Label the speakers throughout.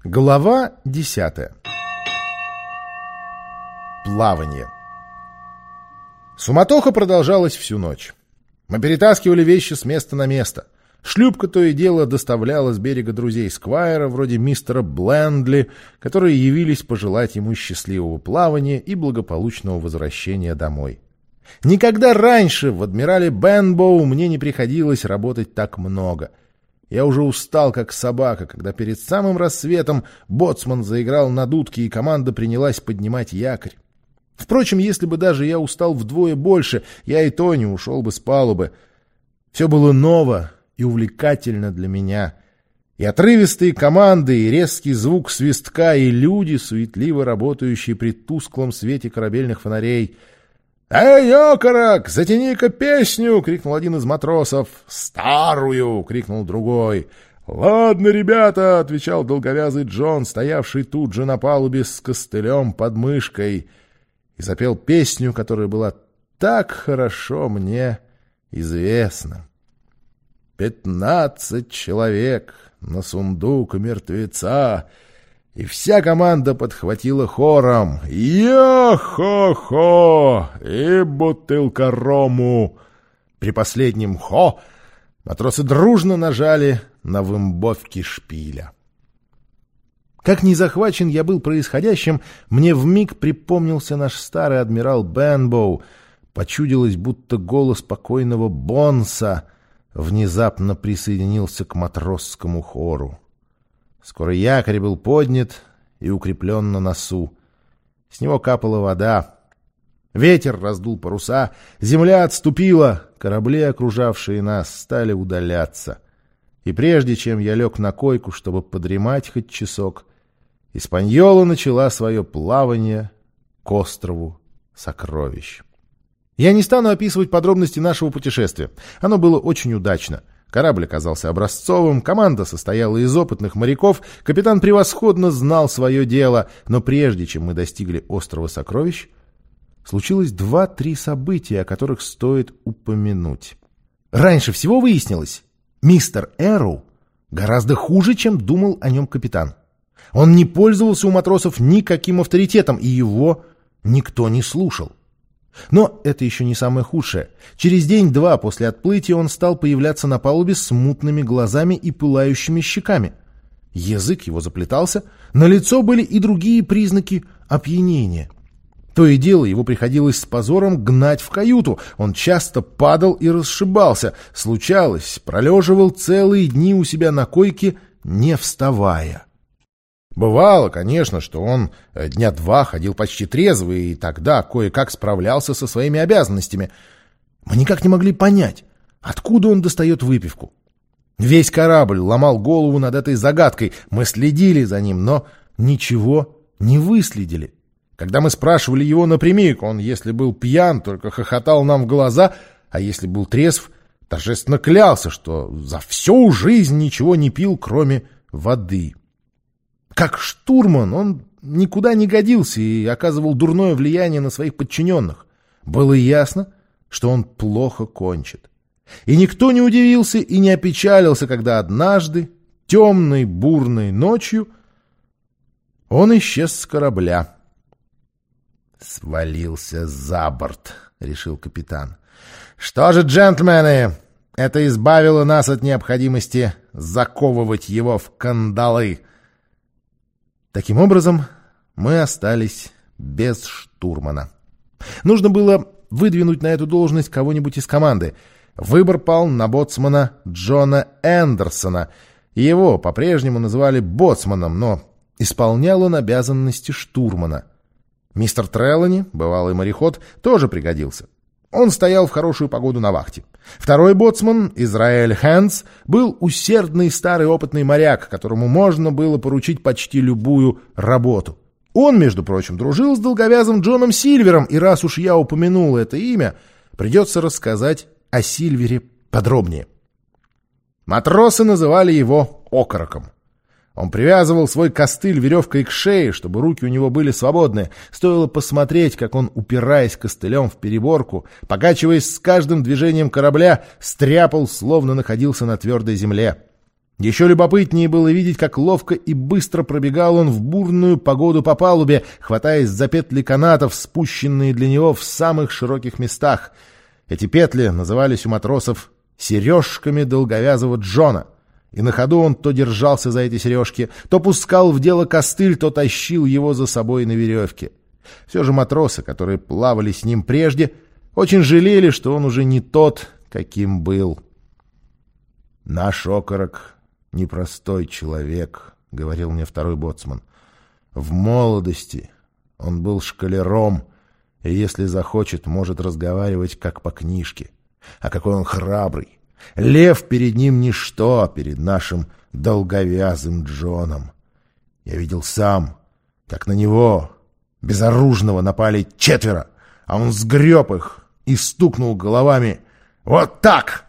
Speaker 1: Глава 10. Плавание. Суматоха продолжалась всю ночь. Мы перетаскивали вещи с места на место. Шлюпка то и дело доставляла с берега друзей Сквайра, вроде мистера Блендли, которые явились пожелать ему счастливого плавания и благополучного возвращения домой. Никогда раньше в адмирале Бенбоу мне не приходилось работать так много. Я уже устал, как собака, когда перед самым рассветом боцман заиграл на дудке, и команда принялась поднимать якорь. Впрочем, если бы даже я устал вдвое больше, я и то не ушел бы с палубы. Все было ново и увлекательно для меня. И отрывистые команды, и резкий звук свистка, и люди, суетливо работающие при тусклом свете корабельных фонарей. «Эй, окорок, затяни-ка песню!» — крикнул один из матросов. «Старую!» — крикнул другой. «Ладно, ребята!» — отвечал долговязый Джон, стоявший тут же на палубе с костылем под мышкой, и запел песню, которая была так хорошо мне известна. 15 человек на сундук мертвеца, и вся команда подхватила хором: «Йо-хо-хо! И бутылка рому!» При последнем «хо» матросы дружно нажали на вымбовки шпиля. Как ни захвачен я был происходящим, мне вмиг припомнился наш старый адмирал Бенбоу. Почудилось, будто голос покойного Бонса внезапно присоединился к матросскому хору. Скоро якорь был поднят и укреплен на носу. С него капала вода. Ветер раздул паруса, земля отступила, корабли, окружавшие нас, стали удаляться. И прежде чем я лег на койку, чтобы подремать хоть часок, Испаньола начала свое плавание к острову Сокровищ. Я не стану описывать подробности нашего путешествия. Оно было очень удачно. Корабль оказался образцовым, команда состояла из опытных моряков, капитан превосходно знал свое дело, но прежде чем мы достигли острова Сокровищ, случилось 2-3 события, о которых стоит упомянуть. Раньше всего выяснилось, мистер Эрроу гораздо хуже, чем думал о нем капитан. Он не пользовался у матросов никаким авторитетом, и его никто не слушал. Но это еще не самое худшее. Через день-два после отплытия он стал появляться на палубе с мутными глазами и пылающими щеками. Язык его заплетался, на лицо были и другие признаки опьянения. То и дело его приходилось с позором гнать в каюту. Он часто падал и расшибался. Случалось, пролеживал целые дни у себя на койке, не вставая. Бывало, конечно, что он дня 2 ходил почти трезвый, и тогда кое-как справлялся со своими обязанностями. Мы никак не могли понять, откуда он достает выпивку. Весь корабль ломал голову над этой загадкой. Мы следили за ним, но ничего не выследили. Когда мы спрашивали его напрямик, он, если был пьян, только хохотал нам в глаза, а если был трезв, торжественно клялся, что за всю жизнь ничего не пил, кроме воды. Как штурман он никуда не годился и оказывал дурное влияние на своих подчиненных. Было ясно, что он плохо кончит. И никто не удивился и не опечалился, когда однажды, темной бурной ночью, он исчез с корабля. «Свалился за борт», — решил капитан. «Что же, джентльмены, это избавило нас от необходимости заковывать его в кандалы». Таким образом, мы остались без штурмана. Нужно было выдвинуть на эту должность кого-нибудь из команды. Выбор пал на боцмана Джона Эндерсона. Его по-прежнему называли боцманом, но исполнял он обязанности штурмана. Мистер Трелани, бывалый мореход, тоже пригодился. Он стоял в хорошую погоду на вахте. Второй боцман, Израэль Хэндс, был усердный старый опытный моряк, которому можно было поручить почти любую работу. Он, между прочим, дружил с долговязым Джоном Сильвером, и раз уж я упомянул это имя, придется рассказать о Сильвере подробнее. Матросы называли его окороком. Он привязывал свой костыль веревкой к шее, чтобы руки у него были свободны. Стоило посмотреть, как он, упираясь костылем в переборку, покачиваясь с каждым движением корабля, стряпал, словно находился на твердой земле. Еще любопытнее было видеть, как ловко и быстро пробегал он в бурную погоду по палубе, хватаясь за петли канатов, спущенные для него в самых широких местах. Эти петли назывались у матросов «сережками долговязого Джона», и на ходу он то держался за эти сережки, то пускал в дело костыль, то тащил его за собой на веревке. Все же матросы, которые плавали с ним прежде, очень жалели, что он уже не тот, каким был. «Наш окорок — непростой человек», — говорил мне второй боцман. «В молодости он был школяром, и, если захочет, может разговаривать, как по книжке. А какой он храбрый! Лев перед ним ничто, перед нашим долговязым Джоном. Я видел сам, как на него, безоружного, напали 4, а он сгреб их и стукнул головами. Вот так!»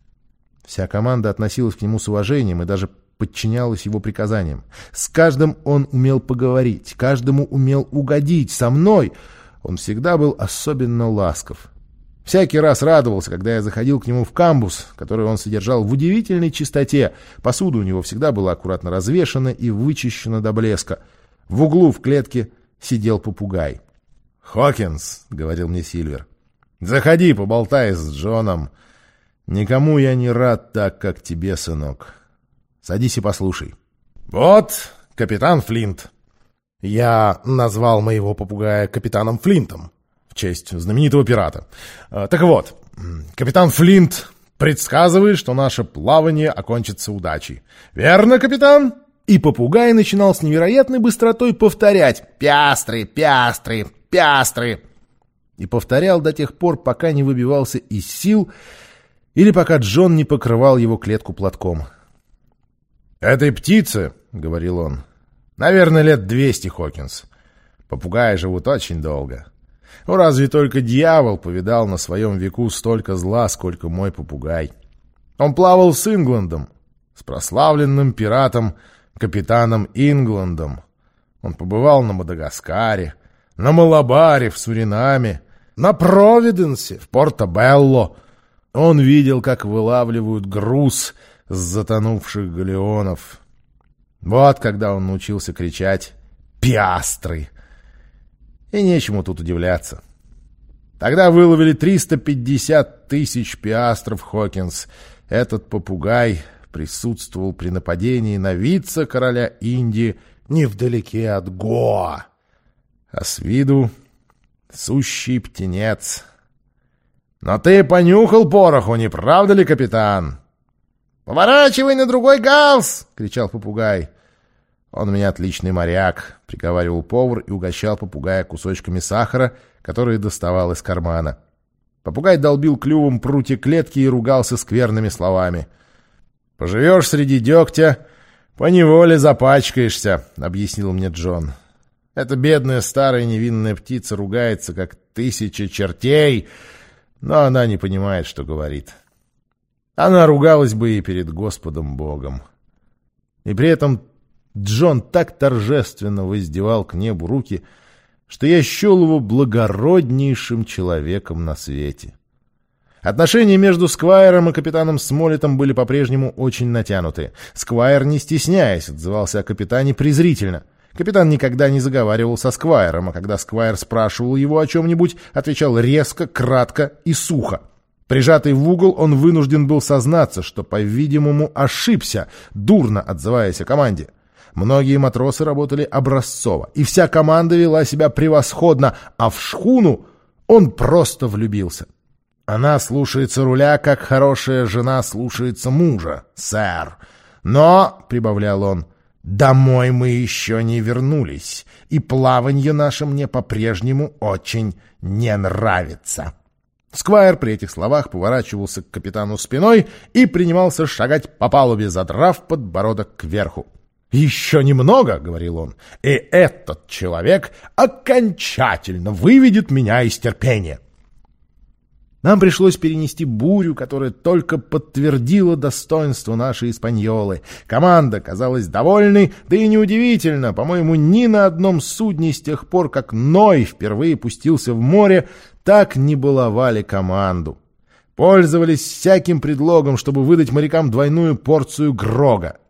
Speaker 1: Вся команда относилась к нему с уважением и даже подчинялась его приказаниям. С каждым он умел поговорить, каждому умел угодить. Со мной он всегда был особенно ласков. Всякий раз радовался, когда я заходил к нему в камбуз, который он содержал в удивительной чистоте. Посуда у него всегда была аккуратно развешана и вычищена до блеска. В углу в клетке сидел попугай. «Хокинс», — говорил мне Сильвер, — «заходи, поболтай с Джоном. Никому я не рад так, как тебе, сынок. Садись и послушай». «Вот капитан Флинт». Я назвал моего попугая капитаном Флинтом в честь знаменитого пирата. Так вот, капитан Флинт предсказывает, что наше плавание окончится удачей. Верно, капитан? И попугай начинал с невероятной быстротой повторять «Пиастры, пиастры, пиастры». И повторял до тех пор, пока не выбивался из сил или пока Джон не покрывал его клетку платком. «Этой птице, — говорил он, — наверное, лет 200, Хокинс. Попугаи живут очень долго. Ну, разве только дьявол повидал на своем веку столько зла, сколько мой попугай. Он плавал с Ингландом, с прославленным пиратом капитаном Ингландом. Он побывал на Мадагаскаре, на Малабаре, в Суринаме, на Провиденсе, в Порто-Белло. Он видел, как вылавливают груз с затонувших галеонов. Вот когда он научился кричать «Пиастры!» И нечему тут удивляться. Тогда выловили 350 тысяч пиастров, Хокинс. Этот попугай присутствовал при нападении на вице-короля Индии невдалеке от Гоа. А с виду сущий птенец. «Но ты понюхал пороху, не правда ли, капитан?» «Поворачивай на другой галс!» — кричал попугай. «Он у меня отличный моряк», — приговаривал повар и угощал попугая кусочками сахара, которые доставал из кармана. Попугай долбил клювом прутья клетки и ругался скверными словами. «Поживешь среди дегтя, поневоле запачкаешься», — объяснил мне Джон. «Эта бедная старая невинная птица ругается, как 1000 чертей, но она не понимает, что говорит. Она ругалась бы и перед Господом Богом». И при этом Джон так торжественно воздевал к небу руки, что я счел его благороднейшим человеком на свете. Отношения между Сквайром и капитаном Смоллетом были по-прежнему очень натянуты. Сквайр, не стесняясь, отзывался о капитане презрительно. Капитан никогда не заговаривал со Сквайром, а когда Сквайр спрашивал его о чем-нибудь, отвечал резко, кратко и сухо. Прижатый в угол, он вынужден был сознаться, что, по-видимому, ошибся, дурно отзываясь о команде. Многие матросы работали образцово, и вся команда вела себя превосходно, а в шхуну он просто влюбился. «Она слушается руля, как хорошая жена слушается мужа, сэр. Но, — прибавлял он, — домой мы еще не вернулись, и плаванье наше мне по-прежнему очень не нравится». Сквайр при этих словах поворачивался к капитану спиной и принимался шагать по палубе, задрав подбородок кверху. «Еще немного, — говорил он, — и этот человек окончательно выведет меня из терпения». Нам пришлось перенести бурю, которая только подтвердила достоинство нашей испаньолы. Команда казалась довольной, да и неудивительно. По-моему, ни на одном судне с тех пор, как Ной впервые пустился в море, так не баловали команду. Пользовались всяким предлогом, чтобы выдать морякам двойную порцию грога.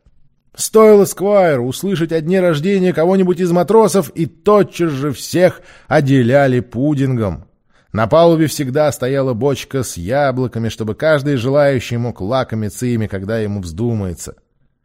Speaker 1: Стоило Сквайру услышать о дне рождения кого-нибудь из матросов, и тотчас же всех отделяли пудингом. На палубе всегда стояла бочка с яблоками, чтобы каждый желающий мог лакомиться ими, когда ему вздумается.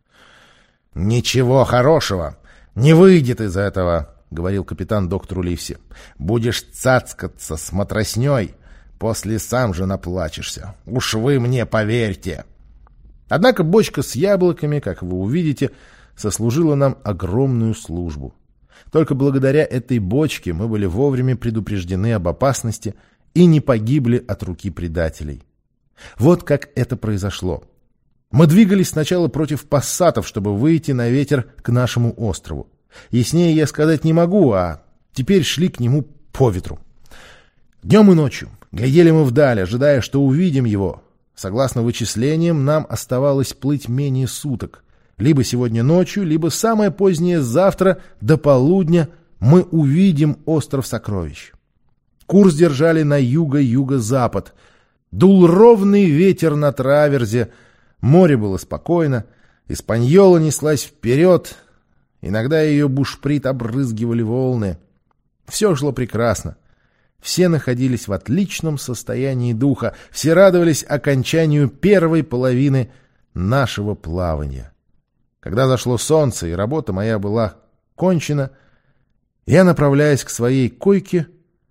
Speaker 1: «Ничего хорошего не выйдет из этого», — говорил капитан доктору Ливси. «Будешь цацкаться с матросней, после сам же наплачешься. Уж вы мне поверьте». Однако бочка с яблоками, как вы увидите, сослужила нам огромную службу. Только благодаря этой бочке мы были вовремя предупреждены об опасности и не погибли от руки предателей. Вот как это произошло. Мы двигались сначала против пассатов, чтобы выйти на ветер к нашему острову. Яснее я сказать не могу, а теперь шли к нему по ветру. Днем и ночью глядели мы вдаль, ожидая, что увидим его. Согласно вычислениям, нам оставалось плыть менее суток. Либо сегодня ночью, либо самое позднее завтра до полудня мы увидим остров Сокровищ. Курс держали на юго-юго-запад. Дул ровный ветер на траверзе, море было спокойно, Испаньола неслась вперед, иногда ее бушприт обрызгивали волны. Все шло прекрасно. Все находились в отличном состоянии духа, все радовались окончанию первой половины нашего плавания. Когда зашло солнце и работа моя была кончена, я, направляясь к своей койке,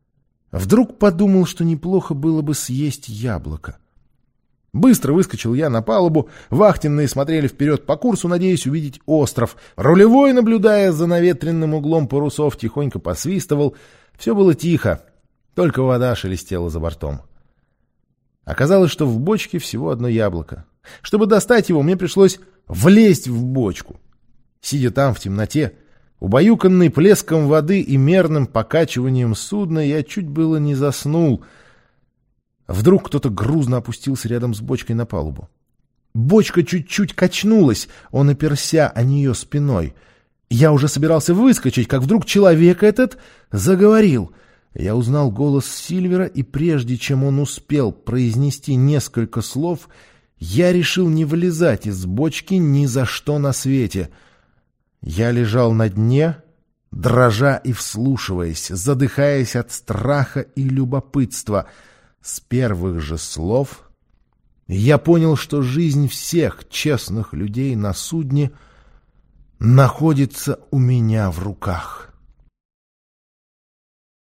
Speaker 1: вдруг подумал, что неплохо было бы съесть яблоко. Быстро выскочил я на палубу, вахтенные смотрели вперед по курсу, надеясь увидеть остров. Рулевой, наблюдая за наветренным углом парусов, тихонько посвистывал. Все было тихо. Только вода шелестела за бортом. Оказалось, что в бочке всего одно яблоко. Чтобы достать его, мне пришлось влезть в бочку. Сидя там в темноте, убаюканный плеском воды и мерным покачиванием судна, я чуть было не заснул. Вдруг кто-то грузно опустился рядом с бочкой на палубу. Бочка чуть-чуть качнулась, он оперся о нее спиной. Я уже собирался выскочить, как вдруг человек этот заговорил. Я узнал голос Сильвера, и прежде чем он успел произнести несколько слов, я решил не вылезать из бочки ни за что на свете. Я лежал на дне, дрожа и вслушиваясь, задыхаясь от страха и любопытства. С первых же слов я понял, что жизнь всех честных людей на судне находится у меня в руках.